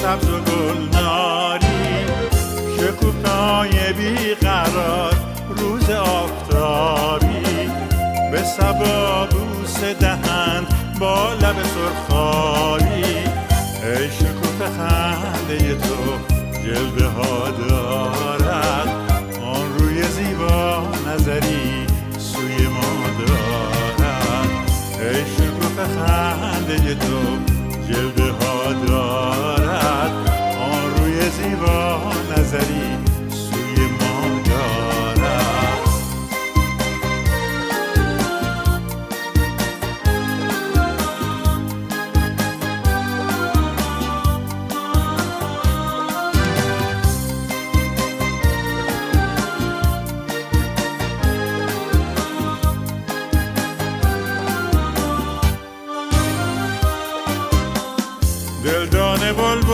سبز و گلناری، شکوفه‌های بیقرار روز آفتابی، به صبا بوسه دهند با لب سرخابی. ای شکوفه خنده تو جلوه ها دارد، آن روی زیبا نظری سوی ما دارد. ای شکوفه خنده تو جلوه ها دارد، آن روی زیبا نظری سوی ما دارد. دلدان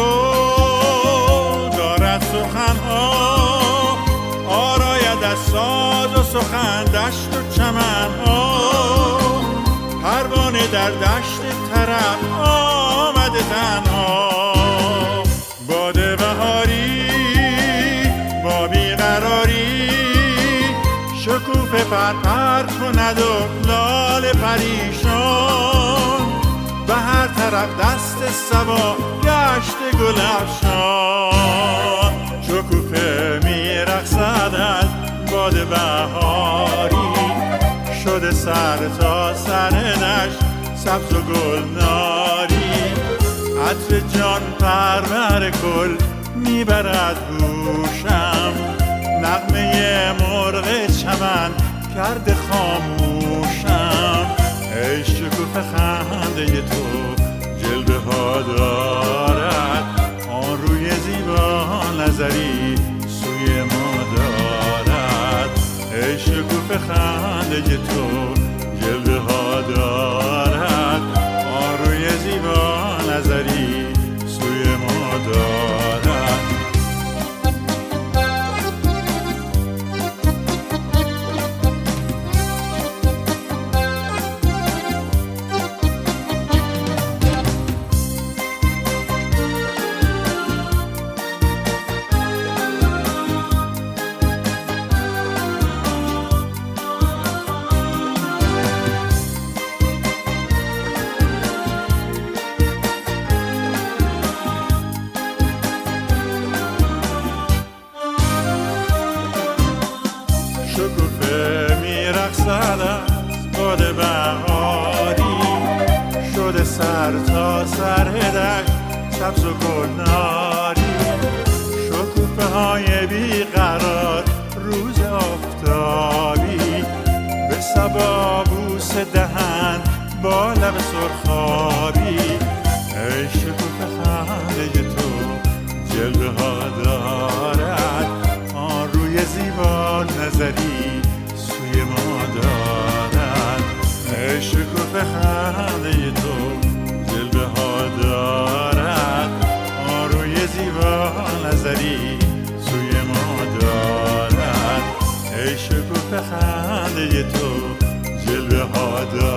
بلبل دارد سخنها، آراید از ساز و سخن دشت و چمنها. پروانه در دشت طرب آمده تنها، باد بهاری با بیقراری، شکوفه پرپر کند و لاله پریشان. به هر طرف دست صبا گشت گل افشان، شکوفه میرقصد از باد بهاری، شده سر تا سر دشت سبز و گلناری. عطر جان پرور گل میبرد گوشم، نغمه مرغ چمن کرده خاموشم. ای شکوفه خنده تو جلوه ها دارد، آن روی زیبا نظری سوی ما دارد. ای شکوفه خنده تو جلوه ها دارد، آن روی زیبا نظری سوی ما دارد. شکوفه میرقصد از باد بهاری، شده سر تا سر دشت سبز و گلناری. شکوفه های بیقرار روز آفتابی، به صبا بوسه دهند با لب سرخابی. ای شکوفه خنده تو جلوه ها دارد، آن روی زیبا نظری سوی ما دارد. ای شکوفه خنده تو جلوه ها دارد، آن روی زیبا نظری سوی ما دارد. ای شکوفه خنده تو جلوه ها دارد.